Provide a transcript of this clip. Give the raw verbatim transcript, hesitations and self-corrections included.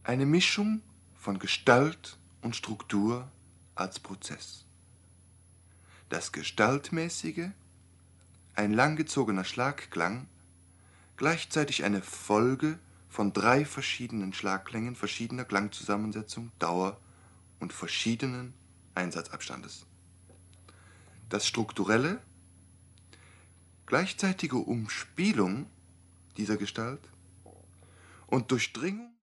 Eine Mischung von Gestalt und Struktur als Prozess. Das Gestaltmäßige, ein langgezogener Schlagklang, gleichzeitig eine Folge von drei verschiedenen Schlagklängen verschiedener Klangzusammensetzung, Dauer und verschiedenen Einsatzabstandes. Das Strukturelle, gleichzeitige Umspielung dieser Gestalt und Durchdringung